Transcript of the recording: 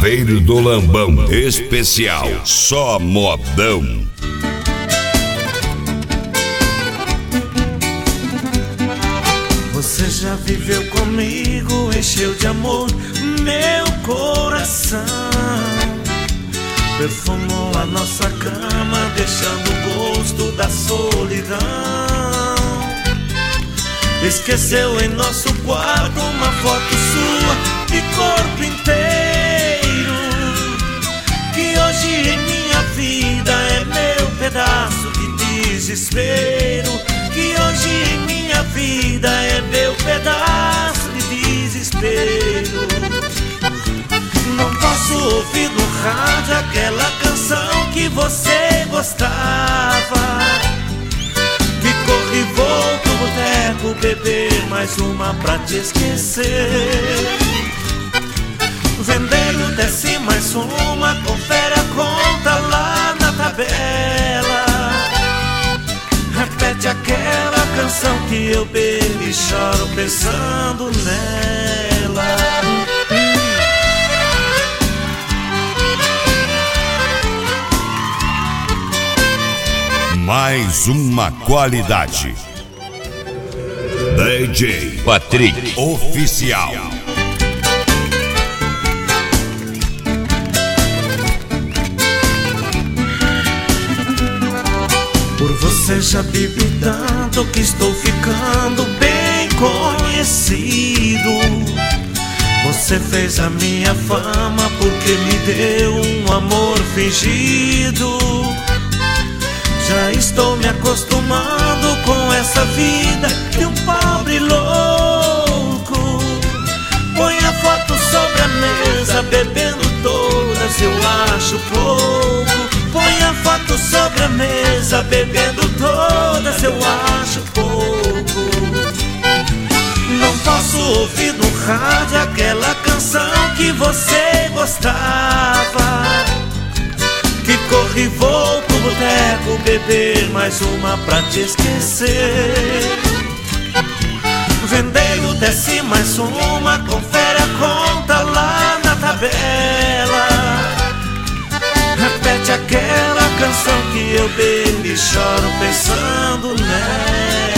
Chaveiro do Lambão, especial, só modão. Você já viveu comigo, encheu de amor meu coração, perfumou a nossa cama, deixando o gosto da solidão. Esqueceu em nosso quarto uma foto sua de corpo inteiro, que hoje em minha vida é meu pedaço de desespero, que hoje em minha vida é meu pedaço de desespero. Não posso ouvir no rádio aquela canção que você gostava, que corre e volta no boteco beber mais uma pra te esquecer. Vendeiro desce mais uma, confere a conta lá na tabela, repete aquela canção que eu bebo e choro pensando nela. Mais uma qualidade. DJ Patrick Oficial. Por você já bebi tanto que estou ficando bem conhecido. Você fez a minha fama porque me deu um amor fingido. Já estou me acostumando com essa vida de um pobre louco. Põe a foto sobre a mesa, bebendo todas, eu acho pouco. Põe a foto sobre a mesa, bebendo todas, eu acho pouco. Não posso ouvir no rádio aquela canção que você gostava, que corre e volta no boteco beber mais uma pra te esquecer. Vendeiro desce mais uma, confere a conta lá na tabela, repete aquela canção que eu bebo e choro pensando nela.